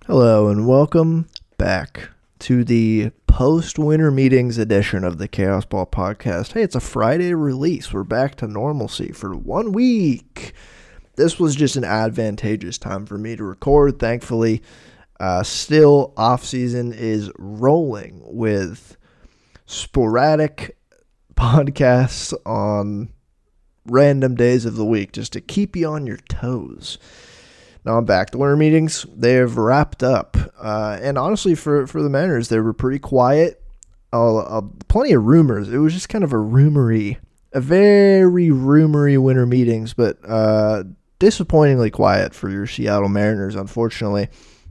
Hello and welcome back to the post-winter meetings edition of the Chaos Ball podcast. Hey, it's a Friday release. We're back to normalcy for 1 week. This was just an advantageous time for me to record, thankfully. Still, off-season is rolling with sporadic podcasts on random days of the week just to keep you on your toes. Now I'm back. The winter meetings, they have wrapped up. And honestly, for the Mariners, they were pretty quiet. Plenty of rumors. It was just kind of a very rumory winter meetings, but disappointingly quiet for your Seattle Mariners, unfortunately.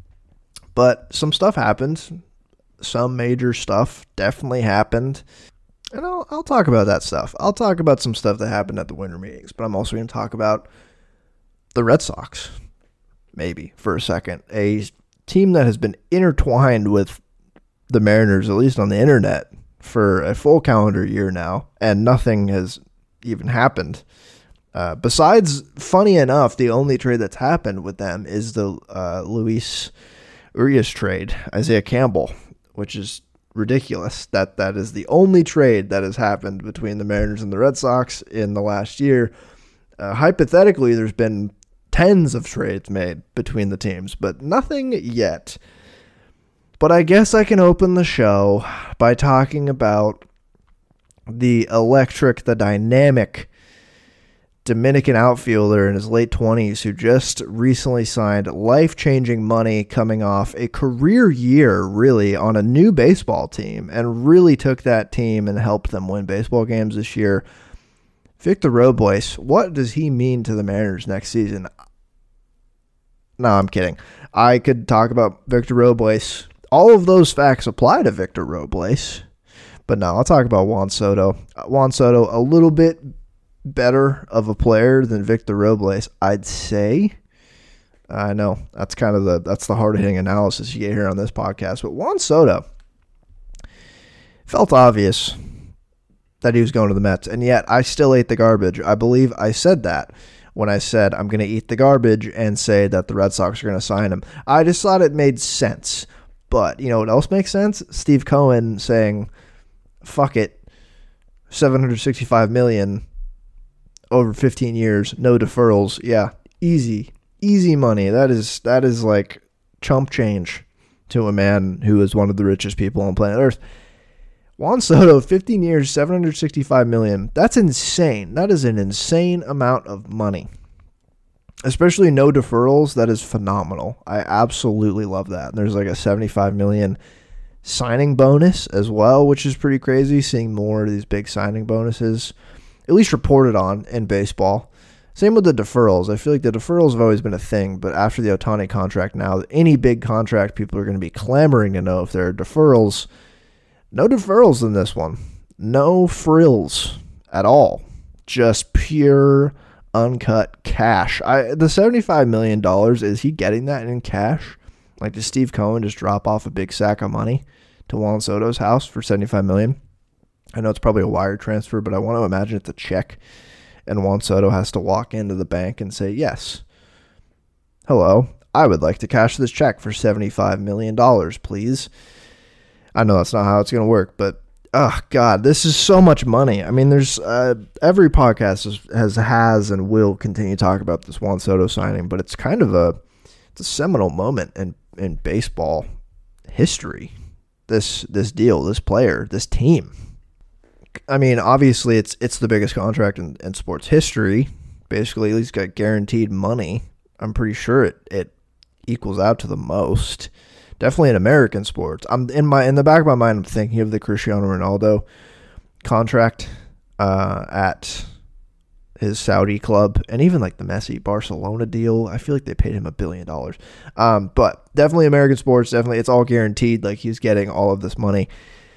But some stuff happened. Some major stuff definitely happened. And I'll talk about that stuff. I'll talk about some stuff that happened at the winter meetings, but I'm also going to talk about the Red Sox. Maybe for a second, a team that has been intertwined with the Mariners, at least on the internet, for a full calendar year now, and nothing has even happened. Besides, funny enough, the only trade that's happened with them is the Luis Urias trade, Isaiah Campbell, which is ridiculous. That is the only trade that has happened between the Mariners and the Red Sox in the last year. Hypothetically, there's been tens of trades made between the teams, but nothing yet. But I guess I can open the show by talking about the dynamic Dominican outfielder in his late 20s who just recently signed life-changing money coming off a career year, really, on a new baseball team, and really took that team and helped them win baseball games this year. Victor Robles, what does he mean to the Mariners next season? No, I'm kidding. I could talk about Victor Robles. All of those facts apply to Victor Robles. But no, I'll talk about Juan Soto. Juan Soto, a little bit better of a player than Victor Robles, I'd say. I know that's the hard-hitting analysis you get here on this podcast. But Juan Soto, felt obvious that he was going to the Mets, and yet I still ate the garbage. I believe I said that when I said I'm going to eat the garbage and say that the Red Sox are going to sign him. I just thought it made sense. But you know what else makes sense? Steve Cohen saying, fuck it, $765 million over 15 years, no deferrals. Yeah, easy money. That is like chump change to a man who is one of the richest people on planet Earth. Juan Soto, 15 years, $765 million. That's insane. That is an insane amount of money. Especially no deferrals. That is phenomenal. I absolutely love that. And there's like a $75 million signing bonus as well, which is pretty crazy, seeing more of these big signing bonuses, at least reported on in baseball. Same with the deferrals. I feel like the deferrals have always been a thing, but after the Ohtani contract now, any big contract, people are going to be clamoring to know if there are deferrals. No deferrals in this one. No frills at all. Just pure, uncut cash. The $75 million, is he getting that in cash? Like, does Steve Cohen just drop off a big sack of money to Juan Soto's house for $75 million? I know it's probably a wire transfer, but I want to imagine it's a check, and Juan Soto has to walk into the bank and say, yes, hello, I would like to cash this check for $75 million, please. I know that's not how it's going to work, but oh God, this is so much money. I mean, there's every podcast has and will continue to talk about this Juan Soto signing, but it's kind of a seminal moment in baseball history. This deal, this player, this team. I mean, obviously, it's the biggest contract in sports history. Basically, he's got guaranteed money. I'm pretty sure it equals out to the most. Definitely in American sports. In the back of my mind, I'm thinking of the Cristiano Ronaldo contract at his Saudi club, and even like the Messi Barcelona deal. I feel like they paid him $1 billion. But definitely American sports. Definitely, it's all guaranteed. Like, he's getting all of this money,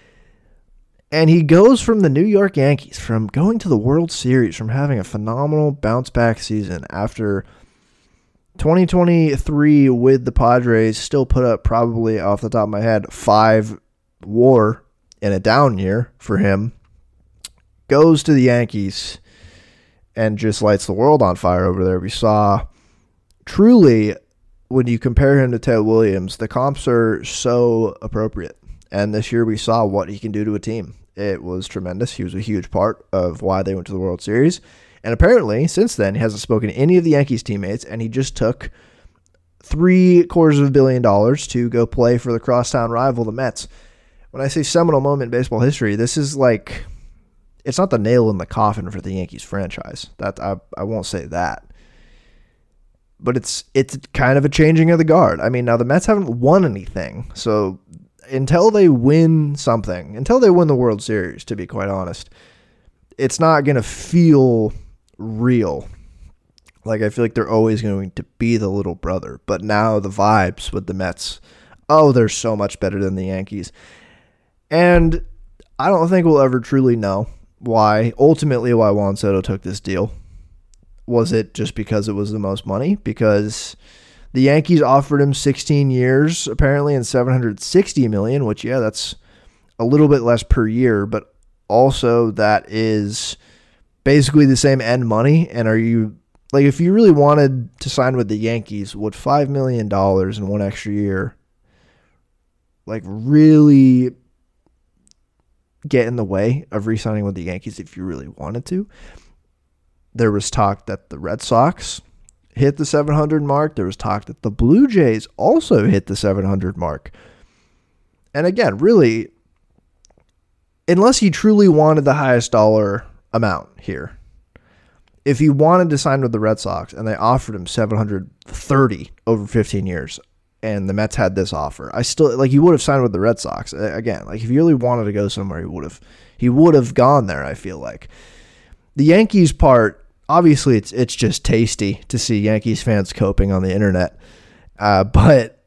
and he goes from the New York Yankees, from going to the World Series, from having a phenomenal bounce back season after 2023 with the Padres, still put up, probably off the top of my head, 5 WAR in a down year for him. Goes to the Yankees and just lights the world on fire over there. We saw truly when you compare him to Ted Williams, the comps are so appropriate. And this year we saw what he can do to a team. It was tremendous. He was a huge part of why they went to the World Series. And apparently, since then, he hasn't spoken to any of the Yankees teammates, and he just took $750 million to go play for the crosstown rival, the Mets. When I say seminal moment in baseball history, this is like, it's not the nail in the coffin for the Yankees franchise. That I won't say that. But it's kind of a changing of the guard. I mean, now the Mets haven't won anything, so until they win something, until they win the World Series, to be quite honest, it's not going to feel real. Like, I feel like they're always going to be the little brother. But now the vibes with the Mets, oh, they're so much better than the Yankees. And I don't think we'll ever truly know ultimately why Juan Soto took this deal. Was it just because it was the most money? Because the Yankees offered him 16 years, apparently, and $760 million, which, yeah, that's a little bit less per year, but also that is basically the same end money. And are you, like, if you really wanted to sign with the Yankees, would $5 million in one extra year, like, really get in the way of re-signing with the Yankees if you really wanted to? There was talk that the Red Sox hit the 700 mark. There was talk that the Blue Jays also hit the 700 mark. And again, really, unless he truly wanted the highest dollar amount here, if he wanted to sign with the Red Sox and they offered him 730 over 15 years and the Mets had this offer, I still, like, he would have signed with the Red Sox. Again, like, if he really wanted to go somewhere, he would have gone there, I feel like. The Yankees part, obviously, it's just tasty to see Yankees fans coping on the internet. But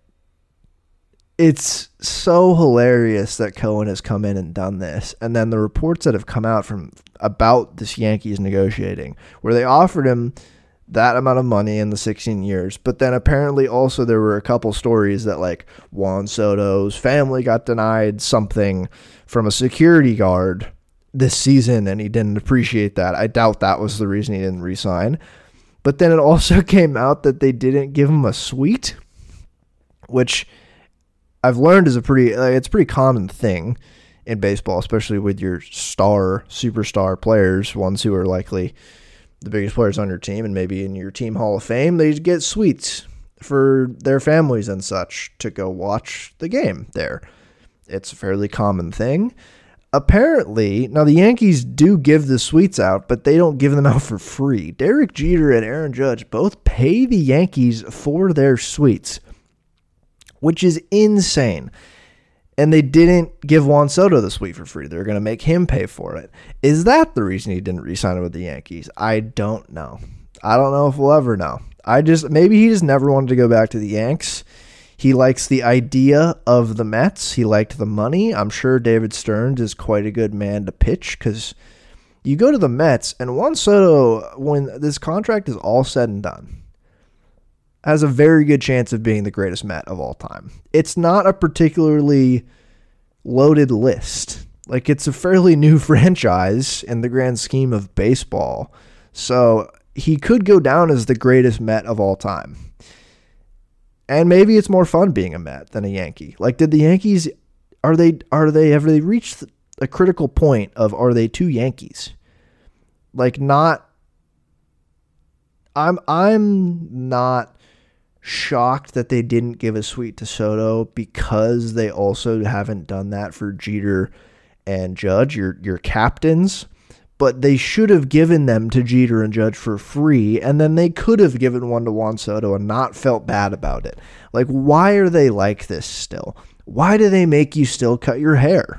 it's so hilarious that Cohen has come in and done this. And then the reports that have come out about this Yankees negotiating, where they offered him that amount of money in the 16 years. But then apparently also there were a couple stories that, like, Juan Soto's family got denied something from a security guard this season, and he didn't appreciate that. I doubt that was the reason he didn't resign. But then it also came out that they didn't give him a suite, which I've learned is it's a pretty common thing in baseball, especially with your superstar players, ones who are likely the biggest players on your team and maybe in your team Hall of Fame. They get suites for their families and such to go watch the game there. It's a fairly common thing. Apparently, now the Yankees do give the suites out, but they don't give them out for free. Derek Jeter and Aaron Judge both pay the Yankees for their suites, which is insane. And they didn't give Juan Soto the suite for free. They're going to make him pay for it. Is that the reason he didn't re-sign with the Yankees? I don't know. I don't know if we'll ever know. Maybe he just never wanted to go back to the Yanks. He likes the idea of the Mets. He liked the money. I'm sure David Stearns is quite a good man to pitch, because you go to the Mets, and Juan Soto, when this contract is all said and done, has a very good chance of being the greatest Met of all time. It's not a particularly loaded list. Like, it's a fairly new franchise in the grand scheme of baseball. So he could go down as the greatest Met of all time. And maybe it's more fun being a Met than a Yankee. Like, did the Yankees, have they reached a critical point of, are they two Yankees? Like, I'm not shocked that they didn't give a suite to Soto, because they also haven't done that for Jeter and Judge, your captains. But they should have given them to Jeter and Judge for free, and then they could have given one to Juan Soto and not felt bad about it. Like, why are they like this still? Why do they make you still cut your hair?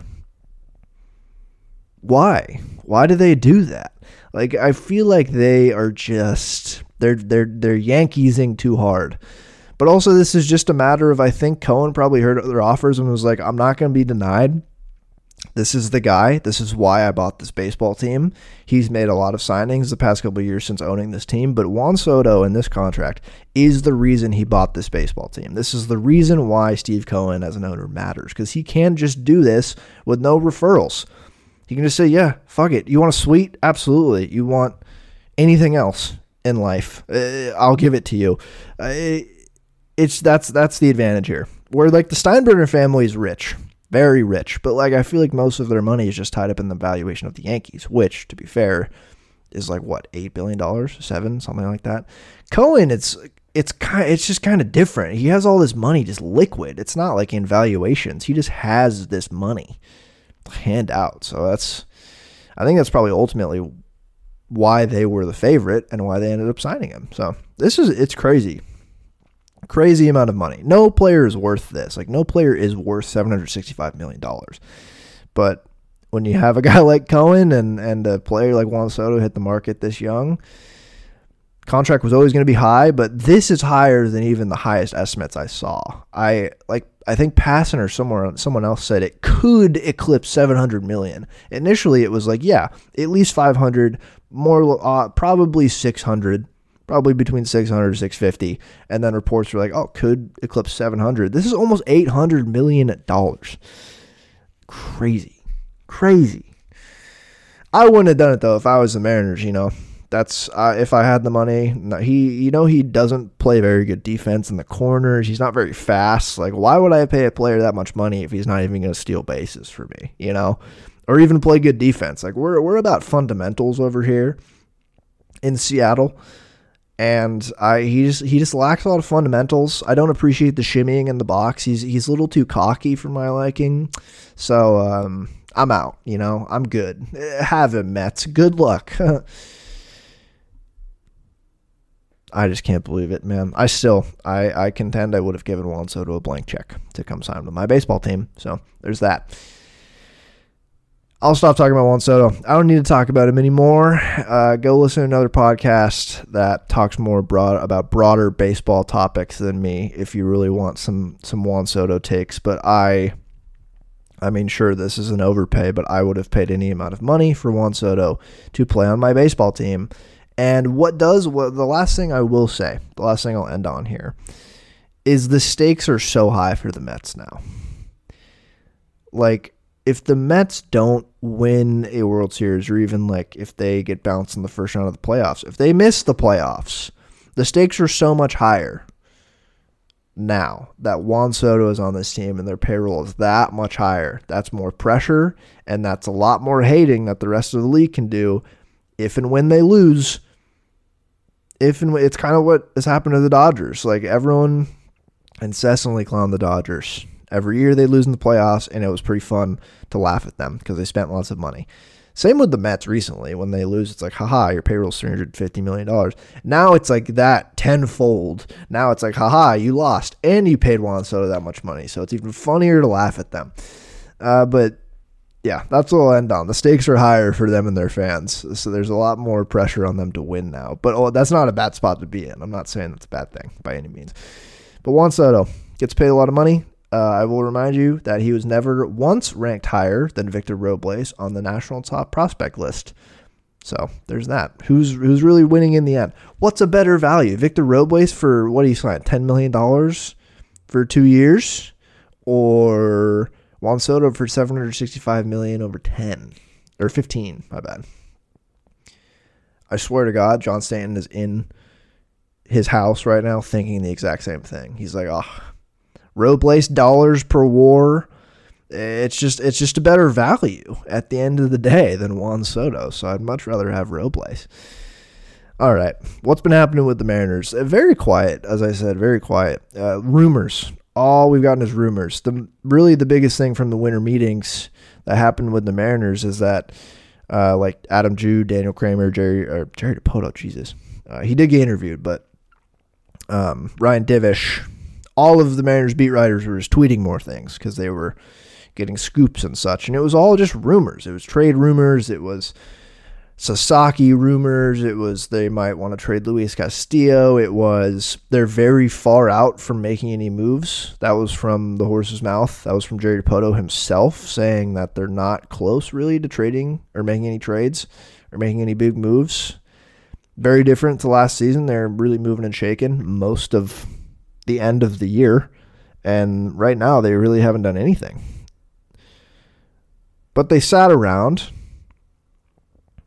Why? Why do they do that? Like, I feel like they are just, they're Yankeesing too hard. But also, this is just a matter of, I think Cohen probably heard other offers and was like, I'm not going to be denied. This is the guy. This is why I bought this baseball team. He's made a lot of signings the past couple of years since owning this team, but Juan Soto in this contract is the reason he bought this baseball team. This is the reason why Steve Cohen as an owner matters, because he can just do this with no referrals. He can just say, yeah, fuck it. You want a suite? Absolutely. You want anything else in life? I'll give it to you. that's the advantage here. Where like the Steinbrenner family is rich, very rich, but like I feel like most of their money is just tied up in the valuation of the Yankees, which, to be fair, is like what, $8 billion, $7, something like that. Cohen, it's just kind of different. He has all this money just liquid. It's not like in valuations. He just has this money hand out. So I think that's probably ultimately why they were the favorite and why they ended up signing him. So it's crazy. Crazy amount of money. No player is worth this. Like, no player is worth $765 million. But when you have a guy like Cohen and a player like Juan Soto hit the market this young, contract was always going to be high, but this is higher than even the highest estimates I saw. I think Passan or someone else said it could eclipse 700 million. Initially, it was like, yeah, at least 500, more probably 600. Probably between 600 to 650, and then reports were like, oh, could eclipse 700. This is almost $800 million. Crazy. I wouldn't have done it though if I was the Mariners. That's if I had the money. He doesn't play very good defense in the corners. He's not very fast. Like, why would I pay a player that much money if he's not even going to steal bases for me? Or even play good defense. Like, we're about fundamentals over here in Seattle. And he just lacks a lot of fundamentals. I don't appreciate the shimmying in the box. He's a little too cocky for my liking. So I'm out. I'm good. Have him, Mets. Good luck. I just can't believe it, man. I contend I would have given Juan Soto a blank check to come sign with my baseball team. So there's that. I'll stop talking about Juan Soto. I don't need to talk about him anymore. Go listen to another podcast that talks more about broader baseball topics than me if you really want some Juan Soto takes. But I mean, sure, this is an overpay, but I would have paid any amount of money for Juan Soto to play on my baseball team. And the last thing I will say, the last thing I'll end on here, is the stakes are so high for the Mets now. Like, if the Mets don't win a World Series, or even like if they get bounced in the first round of the playoffs, if they miss the playoffs, the stakes are so much higher now that Juan Soto is on this team and their payroll is that much higher. That's more pressure, and that's a lot more hating that the rest of the league can do if and when they lose. It's kind of what has happened to the Dodgers. Like, everyone incessantly clowned the Dodgers. Every year they lose in the playoffs, and it was pretty fun to laugh at them because they spent lots of money. Same with the Mets recently. When they lose, it's like, haha, your payroll's $350 million. Now it's like that tenfold. Now it's like, haha, you lost, and you paid Juan Soto that much money. So it's even funnier to laugh at them. But yeah, that's what I'll end on. The stakes are higher for them and their fans. So there's a lot more pressure on them to win now. But that's not a bad spot to be in. I'm not saying that's a bad thing by any means. But Juan Soto gets paid a lot of money. I will remind you that he was never once ranked higher than Victor Robles on the national top prospect list. So there's that. Who's really winning in the end? What's a better value? Victor Robles for what he signed, $10 million for 2 years, or Juan Soto for $765 million over 10 or 15? My bad. I swear to God, John Stanton is in his house right now thinking the exact same thing. He's like, oh, Robles dollars per WAR. It's just a better value at the end of the day than Juan Soto. So I'd much rather have Robles. All right. What's been happening with the Mariners? Very quiet, as I said, very quiet. Rumors. All we've gotten is rumors. Really the biggest thing from the winter meetings that happened with the Mariners is that like Adam Jude, Daniel Kramer, Jerry Dipoto, Jesus. He did get interviewed, but Ryan Divish, all of the Mariners beat writers were just tweeting more things because they were getting scoops and such. And it was all just rumors. It was trade rumors. It was Sasaki rumors. It was they might want to trade Luis Castillo. It was they're very far out from making any moves. That was from the horse's mouth. That was from Jerry Dipoto himself saying that they're not close really to trading or making any trades or making any big moves. Very different to last season. They're really moving and shaking most of the end of the year, and right now they really haven't done anything. But they sat around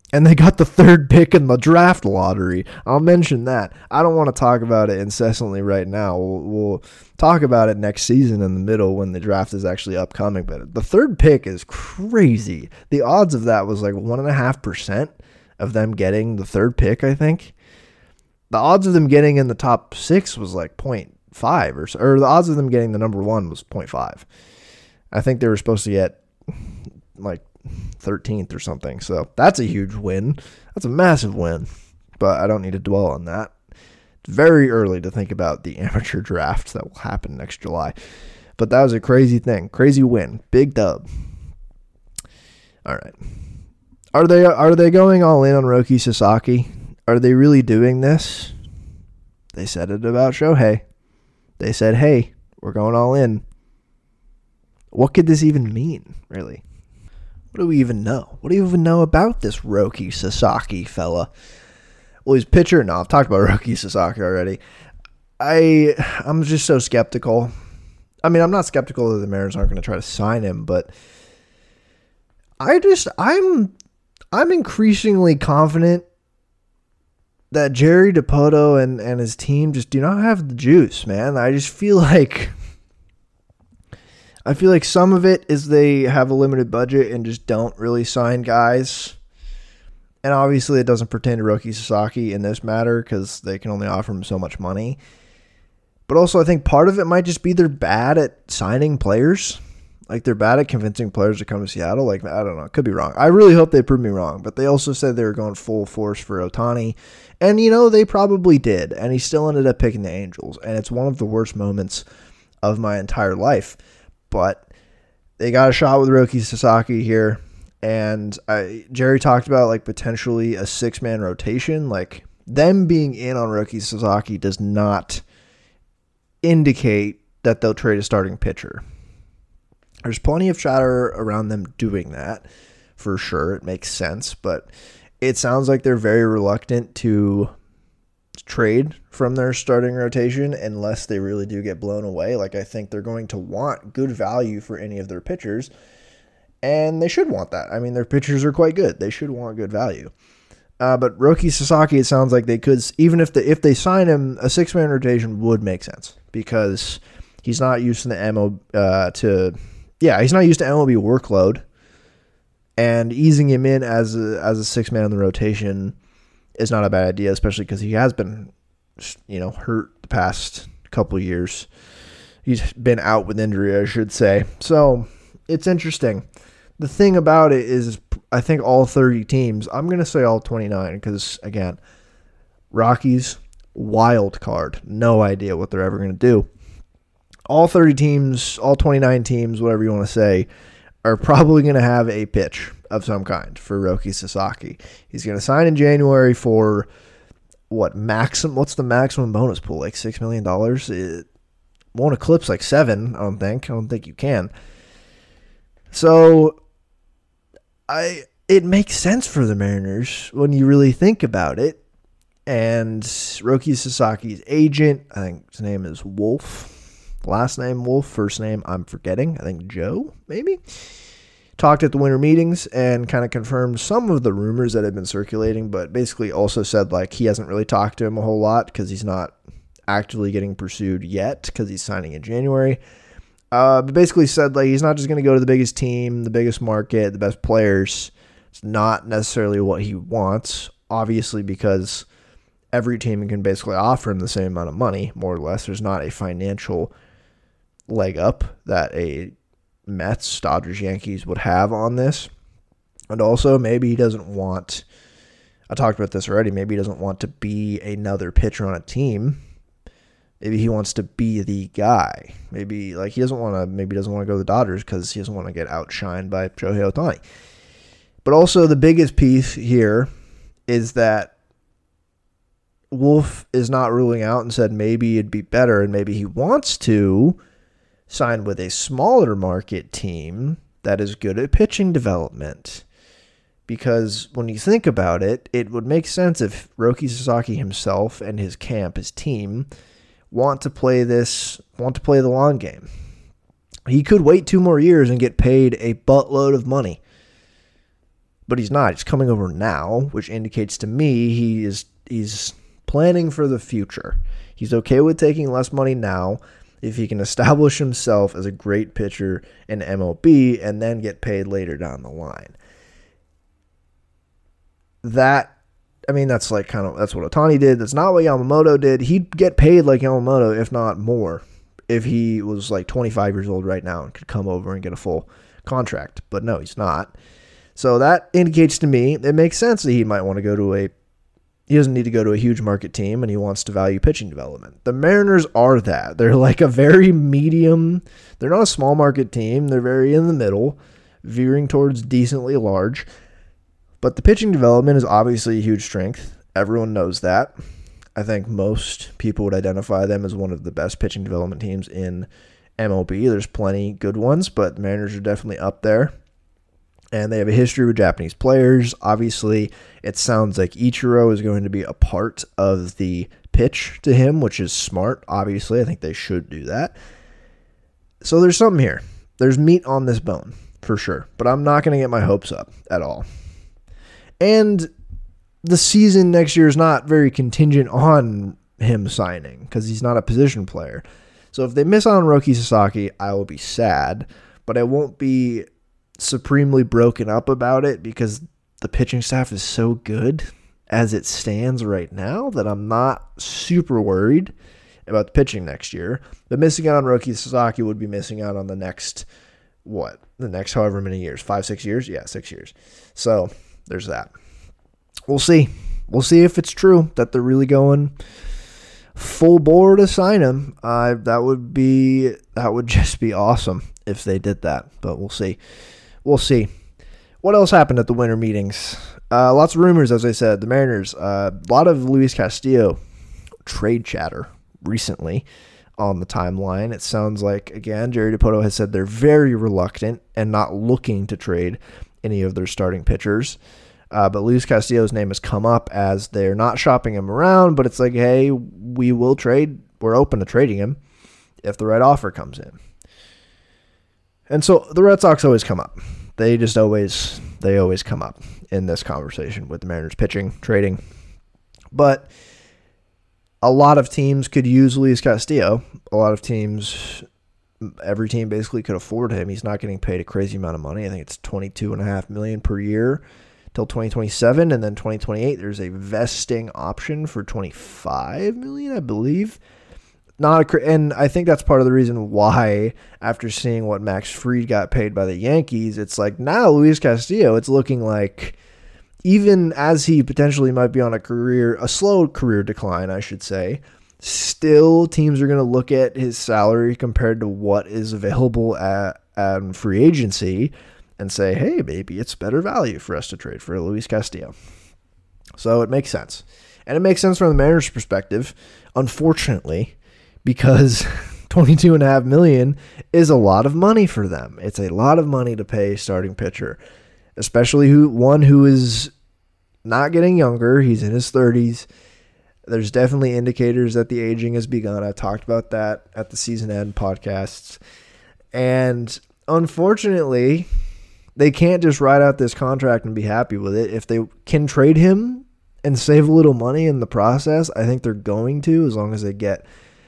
And they got the third pick in the draft lottery. I'll mention that. I don't want to talk about it incessantly right now. We'll talk about it next season in the middle when the draft is actually upcoming. But the third pick is crazy. The odds of that was like 1.5% of them getting the third pick, I think. The odds of them getting in the top 6 was like 0.5 or the odds of them getting the number 1 was 0.5. I think they were supposed to get like 13th or something. So that's a huge win. That's a massive win. But I don't need to dwell on that. It's very early to think about the amateur draft that will happen next July. But that was a crazy thing. Crazy win. Big dub. All right. Are they going all in on Roki Sasaki? Are they really doing this? They said it about Shohei. They said, hey, we're going all in. What could this even mean, really? What do we even know? What do you even know about this Roki Sasaki fella? Well, he's pitcher. No, I've talked about Roki Sasaki already. I'm just so skeptical. I mean, I'm not skeptical that the Mariners aren't going to try to sign him, but I'm increasingly confident that Jerry Dipoto and his team just do not have the juice, man. I just feel like some of it is they have a limited budget and just don't really sign guys. And obviously it doesn't pertain to Roki Sasaki in this matter because they can only offer him so much money. But also I think part of it might just be they're bad at signing players. Like they're bad at convincing players to come to Seattle. Like, I don't know. Could be wrong. I really hope they prove me wrong. But they also said they were going full force for Ohtani. And, they probably did. And he still ended up picking the Angels. And it's one of the worst moments of my entire life. But they got a shot with Roki Sasaki here. And Jerry talked about, like, potentially a 6-man rotation. Like, them being in on Roki Sasaki does not indicate that they'll trade a starting pitcher. There's plenty of chatter around them doing that, for sure. It makes sense, but it sounds like they're very reluctant to trade from their starting rotation unless they really do get blown away. Like, I think they're going to want good value for any of their pitchers, and they should want that. I mean, their pitchers are quite good. They should want good value. But Roki Sasaki, it sounds like they could, even if they sign him, a 6-man rotation would make sense because he's not used to the he's not used to MLB workload, and easing him in as a 6-man in the rotation is not a bad idea, especially because he has been, hurt the past couple of years. He's been out with injury, I should say. So it's interesting. The thing about it is, I think all 30 teams, I'm going to say all 29, because, again, Rockies, wild card. No idea what they're ever going to do. All 30 teams, all 29 teams, whatever you want to say, are probably going to have a pitch of some kind for Roki Sasaki. He's going to sign in January for what's the maximum bonus pool? Like $6 million? It won't eclipse like 7, I don't think you can. So it makes sense for the Mariners when you really think about it. And Roki Sasaki's agent, I think his name is Wolf. Last name Wolf, first name I'm forgetting. I think Joe, maybe. Talked at the winter meetings and kind of confirmed some of the rumors that had been circulating, but basically also said like he hasn't really talked to him a whole lot because he's not actively getting pursued yet because he's signing in January. But basically said like he's not just going to go to the biggest team, the biggest market, the best players. It's not necessarily what he wants, obviously, because every team can basically offer him the same amount of money, more or less. There's not a financial leg up that a Mets, Dodgers, Yankees would have on this. And also, maybe he doesn't want, I talked about this already, maybe he doesn't want to be another pitcher on a team. Maybe he wants to be the guy. Maybe he doesn't want to go to the Dodgers because he doesn't want to get outshined by Shohei Ohtani. But also the biggest piece here is that Wolf is not ruling out and said maybe it'd be better and maybe he wants to sign with a smaller market team that is good at pitching development. Because when you think about it, it would make sense if Roki Sasaki himself and his camp, his team, want to play the long game. He could wait 2 more years and get paid a buttload of money. but he's not. He's coming over now, which indicates to me he's planning for the future. He's okay with taking less money now if he can establish himself as a great pitcher in MLB and then get paid later down the line. That's what Ohtani did. That's not what Yamamoto did. He'd get paid like Yamamoto, if not more, if he was like 25 years old right now and could come over and get a full contract. But no, he's not. So that indicates to me it makes sense that he might want to go to he doesn't need to go to a huge market team, and he wants to value pitching development. The Mariners are that. They're like a very medium. They're not a small market team. They're very in the middle, veering towards decently large. But the pitching development is obviously a huge strength. Everyone knows that. I think most people would identify them as one of the best pitching development teams in MLB. There's plenty good ones, but the Mariners are definitely up there. And they have a history with Japanese players. Obviously, it sounds like Ichiro is going to be a part of the pitch to him, which is smart. Obviously, I think they should do that. So there's something here. There's meat on this bone, for sure. But I'm not going to get my hopes up at all. And the season next year is not very contingent on him signing because he's not a position player. So if they miss out on Roki Sasaki, I will be sad. But I won't be supremely broken up about it because the pitching staff is so good as it stands right now that I'm not super worried about the pitching next year. But missing out on Roki Sasaki would be missing out on the next however many years, 5-6 years? Yeah, 6 years. So there's that. We'll see. We'll see if it's true that they're really going full bore to sign him. That would just be awesome if they did that, but we'll see. We'll see. What else happened at the winter meetings? Lots of rumors, as I said. The Mariners, a lot of Luis Castillo trade chatter recently on the timeline. It sounds like, again, Jerry Dipoto has said they're very reluctant and not looking to trade any of their starting pitchers. But Luis Castillo's name has come up as they're not shopping him around, but it's like, hey, we will trade. We're open to trading him if the right offer comes in. And so the Red Sox always come up. They always come up in this conversation with the Mariners pitching, trading. But a lot of teams could use Luis Castillo. A lot of teams, every team basically could afford him. He's not getting paid a crazy amount of money. I think it's $22.5 million per year till 2027, and then 2028 there's a vesting option for $25 million, I believe. And I think that's part of the reason why, after seeing what Max Fried got paid by the Yankees, it's like now Luis Castillo, it's looking like, even as he potentially might be on a slow career decline, I should say, still teams are going to look at his salary compared to what is available at free agency and say, hey, maybe it's better value for us to trade for Luis Castillo. So it makes sense. And it makes sense from the Mariners' perspective, unfortunately, because $22.5 million is a lot of money for them. It's a lot of money to pay a starting pitcher, especially one who is not getting younger. He's in his 30s. There's definitely indicators that the aging has begun. I talked about that at the season end podcasts. And unfortunately, they can't just write out this contract and be happy with it. If they can trade him and save a little money in the process, I think they're going to, as long as they get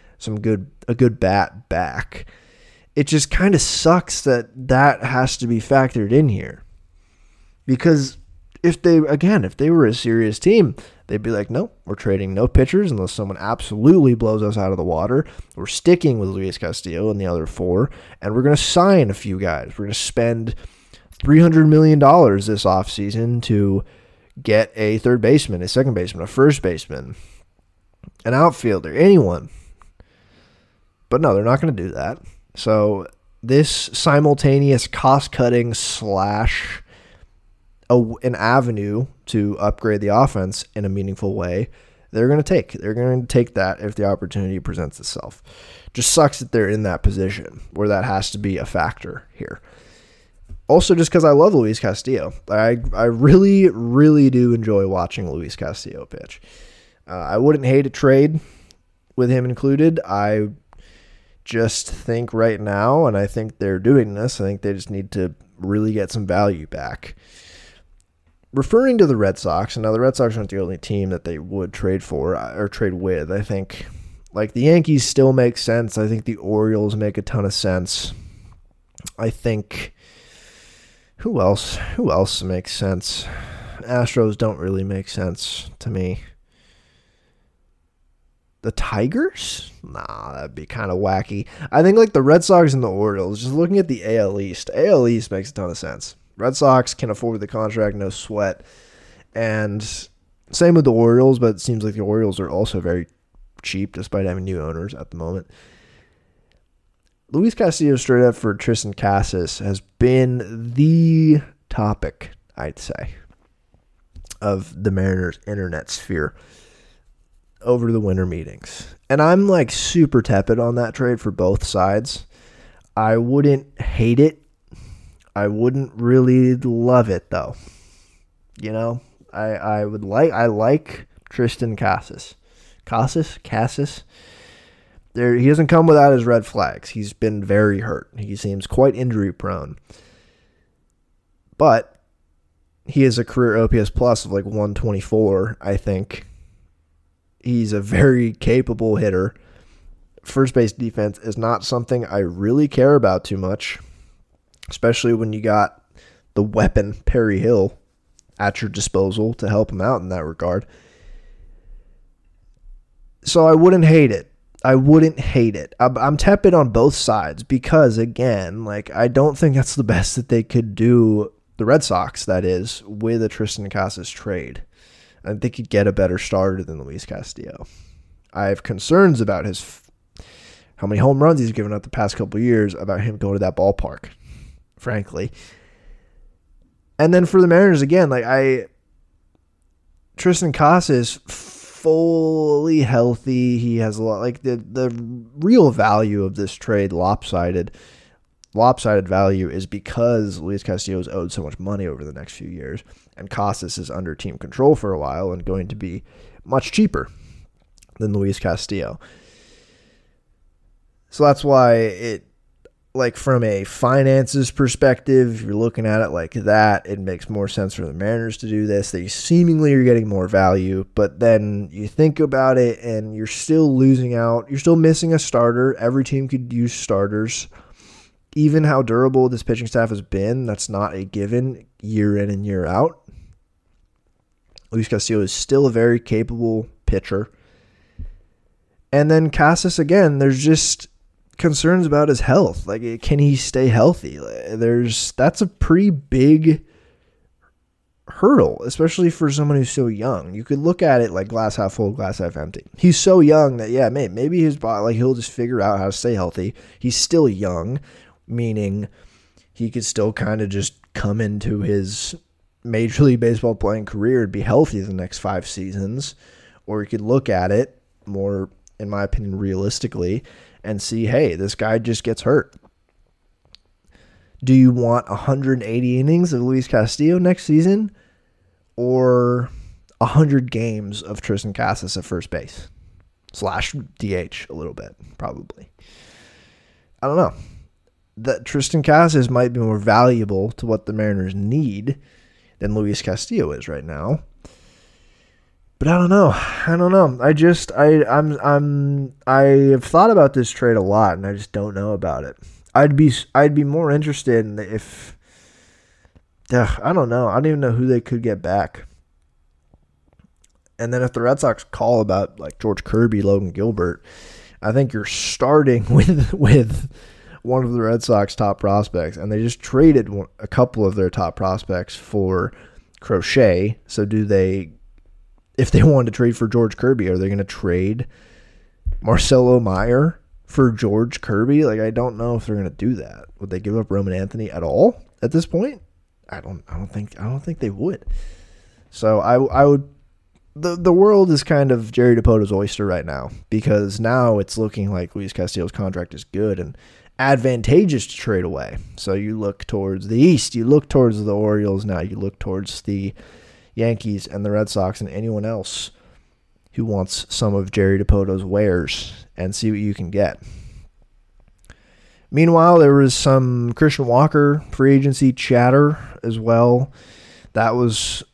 a good bat back. It just kind of sucks that has to be factored in here. Because if they were a serious team, they'd be like, nope, we're trading no pitchers unless someone absolutely blows us out of the water. We're sticking with Luis Castillo and the other four, and we're going to sign a few guys. We're going to spend $300 million this offseason to get a third baseman, a second baseman, a first baseman, an outfielder, anyone. But no, they're not going to do that. So this simultaneous cost-cutting / an avenue to upgrade the offense in a meaningful way, they're going to take. They're going to take that if the opportunity presents itself. Just sucks that they're in that position where that has to be a factor here. Also, just because I love Luis Castillo. I really, really do enjoy watching Luis Castillo pitch. I wouldn't hate a trade with him included. I just think right now, and I think they're doing this, I think they just need to really get some value back. referring to the Red Sox, and now the Red Sox aren't the only team that they would trade for or trade with. I think like the Yankees still make sense. I think the Orioles make a ton of sense. I think who else makes sense? Astros don't really make sense to me. The Tigers? Nah, that'd be kind of wacky. I think like the Red Sox and the Orioles, just looking at the AL East makes a ton of sense. Red Sox can afford the contract, no sweat. And same with the Orioles, but it seems like the Orioles are also very cheap despite having new owners at the moment. Luis Castillo straight up for Triston Casas has been the topic, I'd say, of the Mariners' internet sphere over the winter meetings. And I'm like super tepid on that trade for both sides. I wouldn't hate it. I wouldn't really love it though. You know, I like Triston Casas. Casas. He doesn't come without his red flags. He's been very hurt. He seems quite injury prone. But he has a career OPS plus of like 124, I think. He's a very capable hitter. First base defense is not something I really care about too much, especially when you got the weapon Perry Hill at your disposal to help him out in that regard. So I wouldn't hate it. I'm tepid on both sides because, again, like I don't think that's the best that they could do, the Red Sox, that is, with a Triston Casas trade. I think he'd get a better starter than Luis Castillo. I have concerns about how many home runs he's given up the past couple of years, about him going to that ballpark, frankly. And then for the Mariners, again, like Triston Casas fully healthy. He has a lot, like the real value of this trade, lopsided value, is because Luis Castillo is owed so much money over the next few years, and Casas is under team control for a while and going to be much cheaper than Luis Castillo. So that's why it, like from a finances perspective, if you're looking at it like that, it makes more sense for the Mariners to do this. They seemingly are getting more value, but then you think about it and you're still losing out. You're still missing a starter. Every team could use starters. Even how durable this pitching staff has been, that's not a given year in and year out. Luis Castillo is still a very capable pitcher. And then Casas, again, there's just concerns about his health. Like, can he stay healthy? That's a pretty big hurdle, especially for someone who's so young. You could look at it like glass half full, glass half empty. He's so young that, yeah, maybe his body, like, he'll just figure out how to stay healthy. He's still young, meaning he could still kind of just come into his Major League Baseball playing career and be healthy the next 5 seasons. Or you could look at it more, in my opinion, realistically and see, hey, this guy just gets hurt. Do you want 180 innings of Luis Castillo next season or 100 games of Triston Casas at first base / DH a little bit, probably? I don't know. That Triston Casas might be more valuable to what the Mariners need than Luis Castillo is right now. But I don't know. I have thought about this trade a lot, and I just don't know about it. I'd be more interested in if I don't know. I don't even know who they could get back. And then if the Red Sox call about like George Kirby, Logan Gilbert, I think you're starting with one of the Red Sox top prospects, and they just traded a couple of their top prospects for Crochet. So if they wanted to trade for George Kirby, are they going to trade Marcelo Meyer for George Kirby? Like, I don't know if they're going to do that. Would they give up Roman Anthony at all at this point? I don't think they would. So I would. The world is kind of Jerry DiPoto's oyster right now, because now it's looking like Luis Castillo's contract is good and advantageous to trade away. So you look towards the East, you look towards the Orioles now, you look towards the Yankees and the Red Sox and anyone else who wants some of Jerry DiPoto's wares and see what you can get. Meanwhile, there was some Christian Walker free agency chatter as well. That was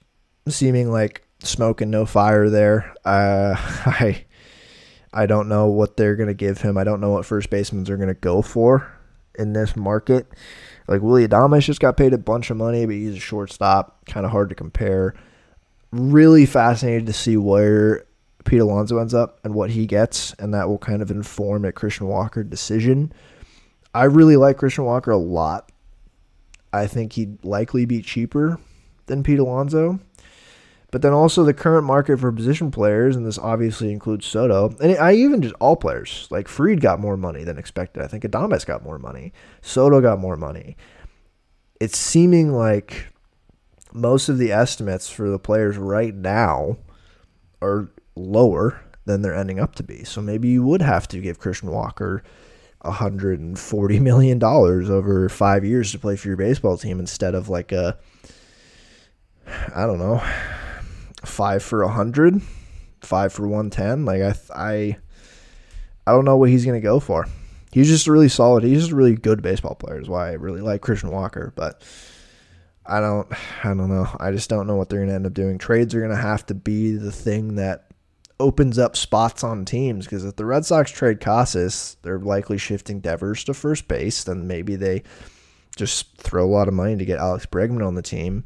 seeming like smoke and no fire there. I don't know what they're going to give him. I don't know what first basemen are going to go for in this market. Like, Willy Adames just got paid a bunch of money, but he's a shortstop. Kind of hard to compare. Really fascinated to see where Pete Alonso ends up and what he gets, and that will kind of inform a Christian Walker decision. I really like Christian Walker a lot. I think he'd likely be cheaper than Pete Alonso. But then also the current market for position players, and this obviously includes Soto, and I even just all players, like Fried got more money than expected. I think Adames got more money. Soto got more money. It's seeming like most of the estimates for the players right now are lower than they're ending up to be. So maybe you would have to give Christian Walker $140 million over 5 years to play for your baseball team instead of like a, I don't know, 5 for 100, 5 for 110. Like I don't know what he's going to go for. He's just really solid. He's just a really good baseball player is why I really like Christian Walker, but I don't know. I just don't know what they're going to end up doing. Trades are going to have to be the thing that opens up spots on teams, because if the Red Sox trade Casas, they're likely shifting Devers to first base. Then maybe they just throw a lot of money to get Alex Bregman on the team.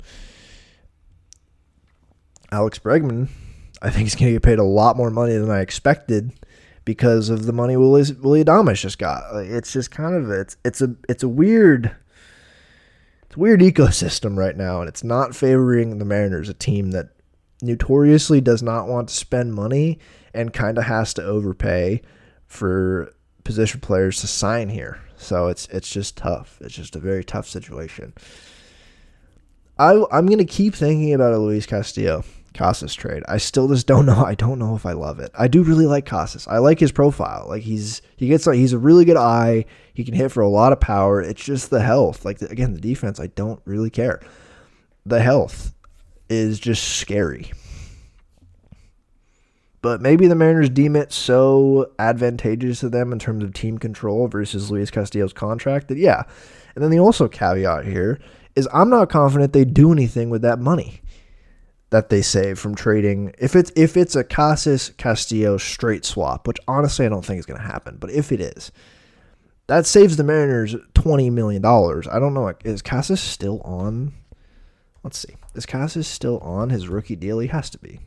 Alex Bregman, I think he's going to get paid a lot more money than I expected because of the money Willy Adames just got. It's just kind of it's a weird ecosystem right now, and it's not favoring the Mariners, a team that notoriously does not want to spend money and kind of has to overpay for position players to sign here. So it's just tough. It's just a very tough situation. I'm going to keep thinking about a Luis Casas trade. I still just don't know. I don't know if I love it. I do really like Casas. I like his profile. Like he's a really good eye. He can hit for a lot of power. It's just the health. Like again, the defense, I don't really care. The health is just scary. But maybe the Mariners deem it so advantageous to them in terms of team control versus Luis Castillo's contract that yeah. And then the also caveat here is I'm not confident they do anything with that money that they save from trading. If it's a Casas Castillo straight swap, which honestly I don't think is going to happen, but if it is, that saves the Mariners $20 million. I don't know. Is Casas still on? Let's see. Is Casas still on his rookie deal? He has to be.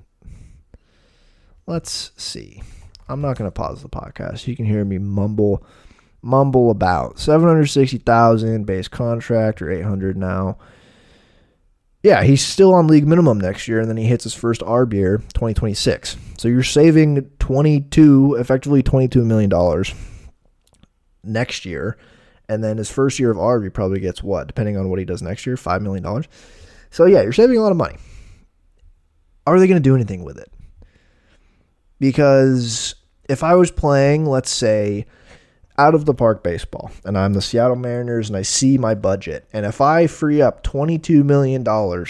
Let's see. I'm not going to pause the podcast. You can hear me mumble about $760,000 base contract, or $800 now. Yeah, he's still on league minimum next year, and then he hits his first ARB year, 2026. So you're saving effectively $22 million next year, and then his first year of ARB, he probably gets what, depending on what he does next year, $5 million. So yeah, you're saving a lot of money. Are they going to do anything with it? Because if I was playing, let's say, out of the park baseball, and I'm the Seattle Mariners, and I see my budget, and if I free up $22 million,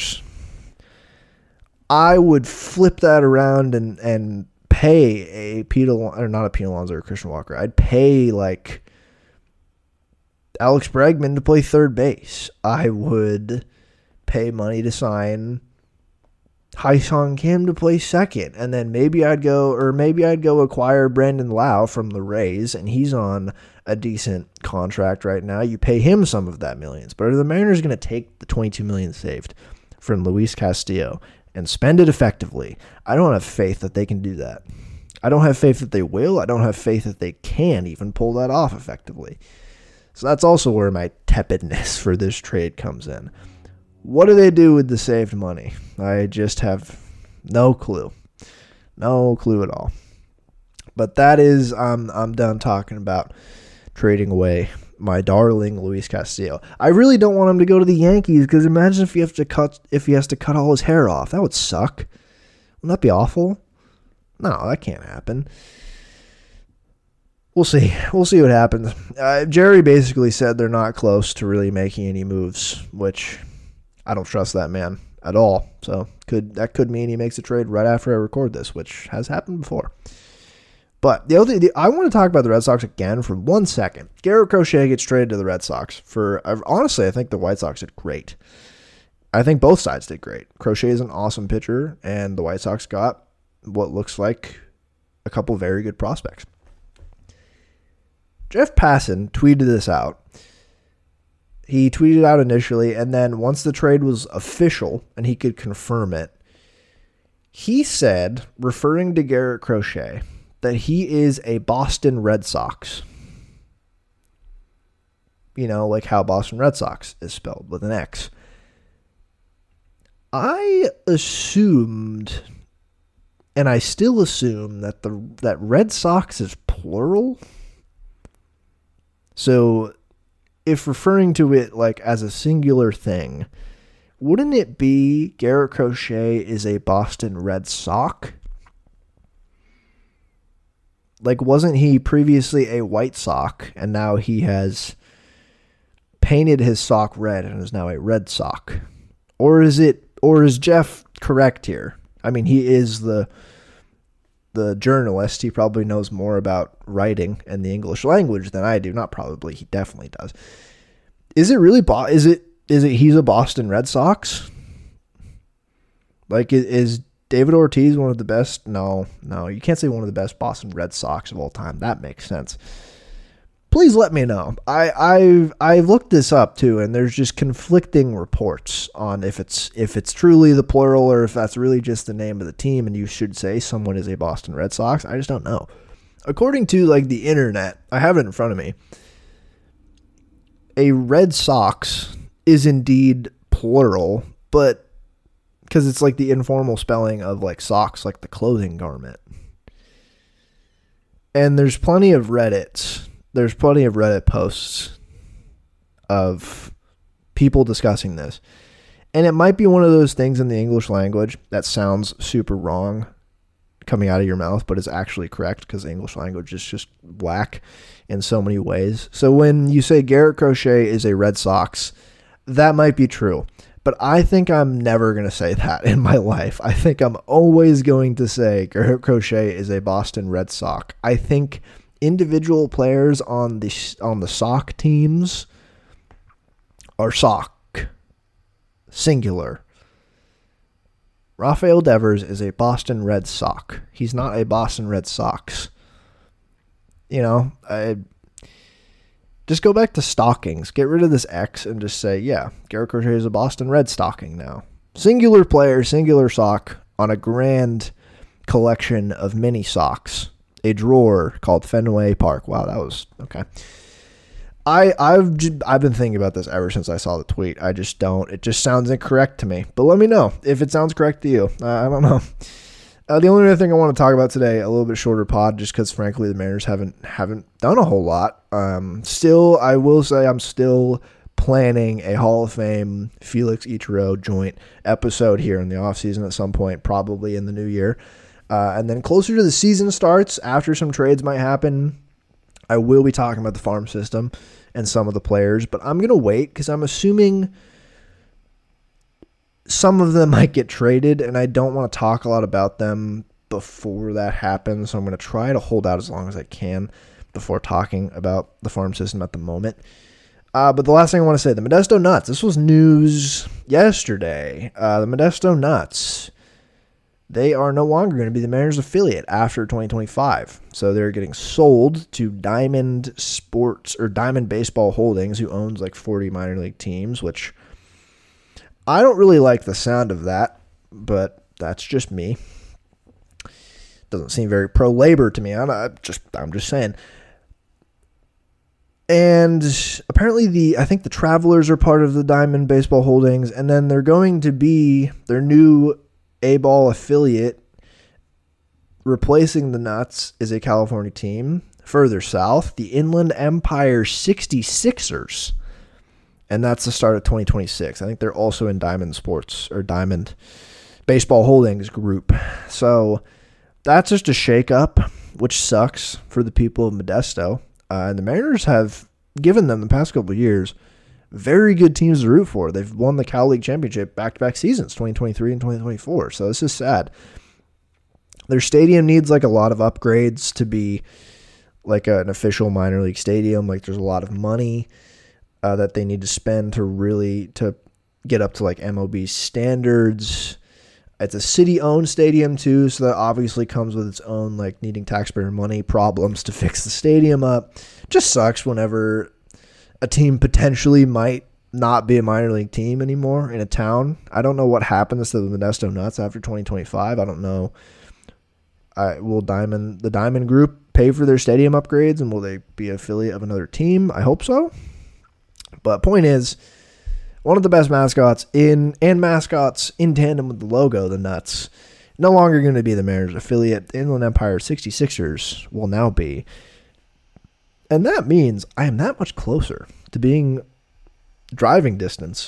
I would flip that around and pay a Pete Alonso or Christian Walker. I'd pay like Alex Bregman to play third base. I would pay money to sign Hyun Kim to play second, and then maybe I'd go acquire Brandon Lau from the Rays, and he's on a decent contract right now. You pay him some of that millions, but are the Mariners going to take the $22 million saved from Luis Castillo and spend it effectively? I don't have faith that they can do that. I don't have faith that they will. I don't have faith that they can even pull that off effectively. So that's also where my tepidness for this trade comes in. What do they do with the saved money? I just have no clue. No clue at all. But that is, I'm done talking about trading away my darling Luis Castillo. I really don't want him to go to the Yankees, because imagine if he has to cut all his hair off. That would suck. Wouldn't that be awful? No, that can't happen. We'll see. We'll see what happens. Jerry basically said they're not close to really making any moves, which I don't trust that man at all. So that could mean he makes a trade right after I record this, which has happened before. But the other thing, I want to talk about the Red Sox again for 1 second. Garrett Crochet gets traded to the Red Sox for, honestly, I think the White Sox did great. I think both sides did great. Crochet is an awesome pitcher, and the White Sox got what looks like a couple very good prospects. Jeff Passan tweeted this out. He tweeted out initially, and then once the trade was official and he could confirm it, he said, referring to Garrett Crochet, that he is a Boston Red Sox. You know, like how Boston Red Sox is spelled with an X. I assumed, and I still assume, that Red Sox is plural. So, if referring to it like as a singular thing, wouldn't it be Garrett Crochet is a Boston Red Sox? Like, wasn't he previously a White Sox, and now he has painted his sock red and is now a Red Sox? Or is Jeff correct here? I mean, he is the journalist. He probably knows more about writing and the English language than I do. Not probably, he definitely does. Is it really is it he's a Boston Red Sox? Like, is David Ortiz one of the best? No, you can't say one of the best Boston Red Sox of all time. That makes sense. Please let me know. I've looked this up too, and there's just conflicting reports on if it's truly the plural or if that's really just the name of the team, and you should say someone is a Boston Red Sox. I just don't know. According to like the internet, I have it in front of me. A Red Sox is indeed plural, but because it's like the informal spelling of like socks, like the clothing garment. And there's plenty of Reddit posts of people discussing this. And it might be one of those things in the English language that sounds super wrong coming out of your mouth, but is actually correct because the English language is just whack in so many ways. So when you say Garrett Crochet is a Red Sox, that might be true. But I think I'm never going to say that in my life. I think I'm always going to say Garrett Crochet is a Boston Red Sox. I think individual players on the Sox teams are Sox, singular. Rafael Devers is a Boston Red Sox. He's not a Boston Red Sox. You know, just go back to stockings. Get rid of this X and just say, yeah, Garrett Crochet is a Boston Red stocking now. Singular player, singular sock on a grand collection of mini socks. A drawer called Fenway Park. Wow, that was okay. I've been thinking about this ever since I saw the tweet. I just don't. It just sounds incorrect to me. But let me know if it sounds correct to you. I don't know. The only other thing I want to talk about today, a little bit shorter pod, just because frankly the Mariners haven't done a whole lot. Still, I will say I'm still planning a Hall of Fame Felix Ichiro joint episode here in the offseason at some point, probably in the new year. And then closer to the season starts, after some trades might happen, I will be talking about the farm system and some of the players. But I'm going to wait because I'm assuming some of them might get traded, and I don't want to talk a lot about them before that happens. So I'm going to try to hold out as long as I can before talking about the farm system at the moment. But the last thing I want to say, the Modesto Nuts. This was news yesterday. The Modesto Nuts, they are no longer going to be the Mariners affiliate after 2025. So they're getting sold to Diamond Sports or Diamond Baseball Holdings, who owns like 40 minor league teams, which I don't really like the sound of that, but that's just me. Doesn't seem very pro-labor to me. I'm just saying. And apparently I think the Travelers are part of the Diamond Baseball Holdings, and then they're going to be their new A-ball affiliate. Replacing the Nuts is a California team further south, the Inland Empire 66ers. And that's the start of 2026. I think they're also in Diamond Sports or Diamond Baseball Holdings group. So that's just a shakeup, which sucks for the people of Modesto. And the Mariners have given them the past couple of years very good teams to root for. They've won the Cal League Championship back-to-back seasons, 2023 and 2024. So this is sad. Their stadium needs like a lot of upgrades to be like an official minor league stadium. Like there's a lot of money that they need to spend to get up to like MLB standards. It's a city-owned stadium too, so that obviously comes with its own like needing taxpayer money problems to fix the stadium up. Just sucks whenever a team potentially might not be a minor league team anymore in a town. I don't know what happens to the Modesto Nuts after 2025. I don't know. Will the Diamond Group pay for their stadium upgrades, and will they be an affiliate of another team? I hope so. But point is, one of the best mascots in tandem with the logo, the Nuts, no longer going to be the Mariners affiliate. The Inland Empire 66ers will now be. And that means I am that much closer to being driving distance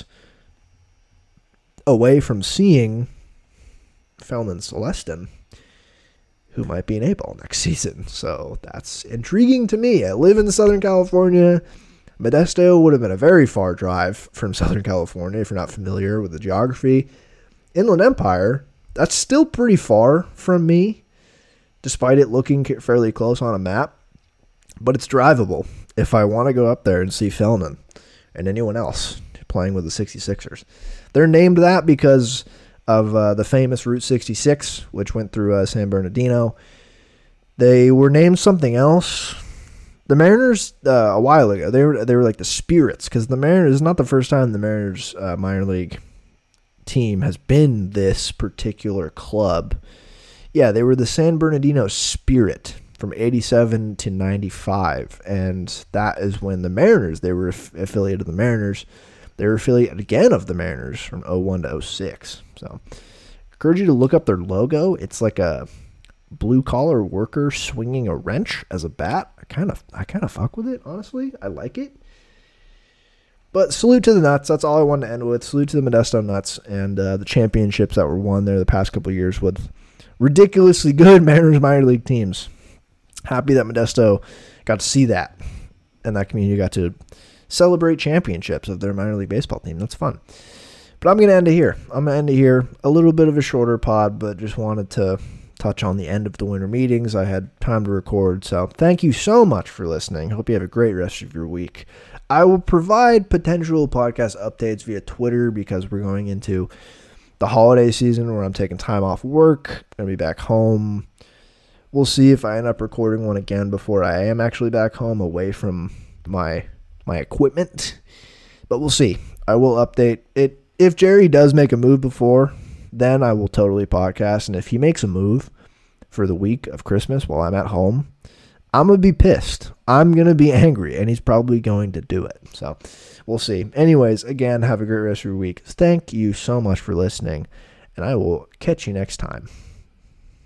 away from seeing Felman Celestin, who might be in A-ball next season. So that's intriguing to me. I live in Southern California. Modesto would have been a very far drive from Southern California if you're not familiar with the geography. Inland Empire, that's still pretty far from me, despite it looking fairly close on a map. But it's drivable if I want to go up there and see Felman and anyone else playing with the 66ers. They're named that because of the famous Route 66, which went through San Bernardino. They were named something else. The Mariners, a while ago, they were like the Spirits, because the Mariners is not the first time the Mariners minor league team has been this particular club. Yeah, they were the San Bernardino Spirit from 87 to 95, and that is when the Mariners, they were affiliated of the Mariners. They were affiliated again of the Mariners from 01 to 06. So, I encourage you to look up their logo. It's like a blue-collar worker swinging a wrench as a bat. I kind of fuck with it, honestly. I like it. But salute to the Nuts. That's all I wanted to end with. Salute to the Modesto Nuts and the championships that were won there the past couple of years with ridiculously good Mariners minor league teams. Happy that Modesto got to see that, and that community got to celebrate championships of their minor league baseball team. That's fun. But I'm going to end it here. A little bit of a shorter pod, but just wanted to touch on the end of the winter meetings. I had time to record, so thank you so much for listening. Hope you have a great rest of your week. I will provide potential podcast updates via Twitter because we're going into the holiday season where I'm taking time off work. I'm going to be back home. We'll see if I end up recording one again before I am actually back home away from my equipment. But we'll see. I will update it. If Jerry does make a move before, then I will totally podcast. And if he makes a move for the week of Christmas while I'm at home, I'm going to be pissed. I'm going to be angry, and he's probably going to do it. So we'll see. Anyways, again, have a great rest of your week. Thank you so much for listening, and I will catch you next time.